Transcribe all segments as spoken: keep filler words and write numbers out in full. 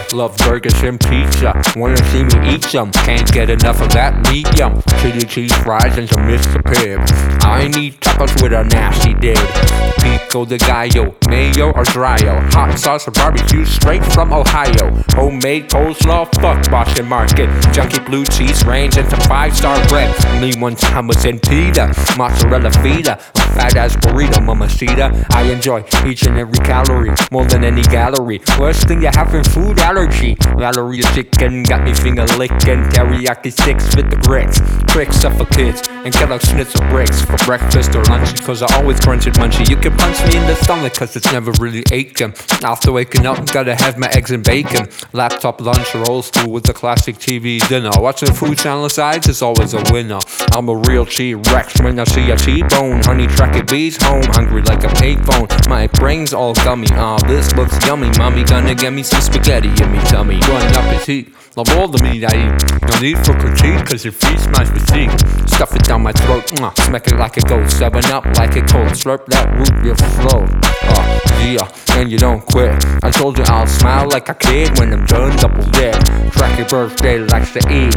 Love burgers and pizza, wanna see me eat some. Can't get enough of that medium. Chili cheese fries and some Mister Pibb. I need tacos with a nasty dip. Pico de gallo, mayo or dryo. Hot sauce or barbecue straight from Ohio. Homemade coleslaw, fuck Boston Market. Junky blue cheese range and some five-star bread. Me once hummus and pita, mozzarella feta, a fat-ass burrito, mamacita. I enjoy each and every calorie, more than any gallery. Worst thing you have in food allergy. Valeria chicken got me finger licking. Teriyaki sticks with the grits. Quick stuff for kids and Kellogg's schnitzel bricks for breakfast or lunch. Cause I always crunch it munchy. You can punch me in the stomach cause it's never really aching. After waking up, gotta have my eggs and bacon. Laptop lunch or old school with the classic T V dinner. Watching Food Channel sides is always a winner. I'm a real T-Rex when I see a T-bone. Honey tracking bees home, hungry like a payphone. My brain's all gummy, ah, uh, this looks yummy. Mommy gonna get me some spaghetti in me tummy. Bon appetit, love all the meat I eat. No need for critique, cause it feeds my physique. Stuff it down my throat, mwah, smack it like a goat. Seven up like a cold, slurp that root real slow. Oh, yeah, and you don't quit. I told you I'll smile like a kid when I'm done double dip. Track your birthday likes to eat.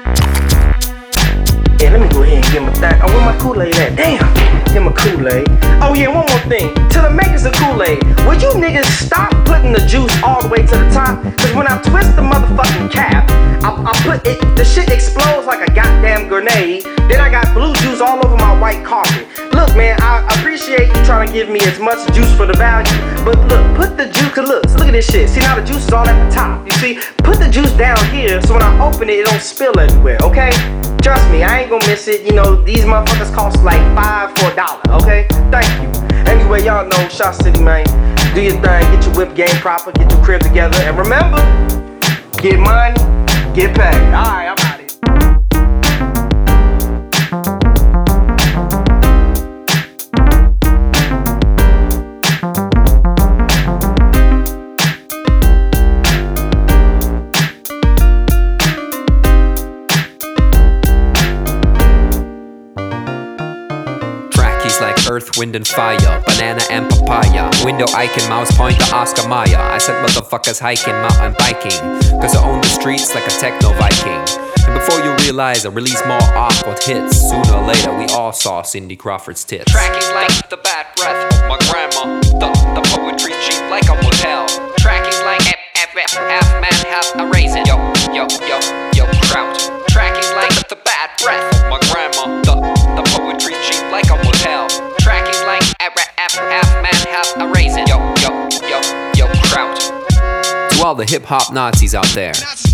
Yeah, let me go ahead and get my thing. Oh, where my Kool-Aid at? Damn, get my Kool-Aid. Oh yeah, one more thing. To the makers of Kool-Aid, would you niggas stop putting the juice all the way to the top? Cause when I twist the motherfucking cap, I, I put it, the shit explodes like a goddamn grenade. Then I got blue juice all over my white carpet. Look, man, I appreciate you trying to give me as much juice for the value, but look, put the juice, cause look, look at this shit. See, now the juice is all at the top, you see? Put the juice down here so when I open it, it don't spill everywhere, okay? Trust me, I ain't gonna miss it. You know, these motherfuckers cost like five for a dollar, okay? Thank you. Anyway, y'all know, Shot City, man. Do your thing, get your whip game proper, get your crib together, and remember, get money, get paid. Alright, I'm out of here. Like earth, wind, and fire, banana and papaya. Window icon, mouse pointer, Oscar Mayer. I said motherfuckers hiking, mountain biking, cause I own the streets like a techno Viking. And before you realize I release more awkward hits, sooner or later we all saw Cindy Crawford's tits. Tracking like the bad breath of my grandma. The, the poetry's cheap like a motel. Tracking like F, F, F, half man, half a raisin. Yo, yo, yo, yo, trout. Tracking like the bad breath of my grandma. The, the poetry's cheap like a motel. Tracking like F, F, half man, half a raisin. Yo, yo, yo, yo, trout. To all the hip hop Nazis out there,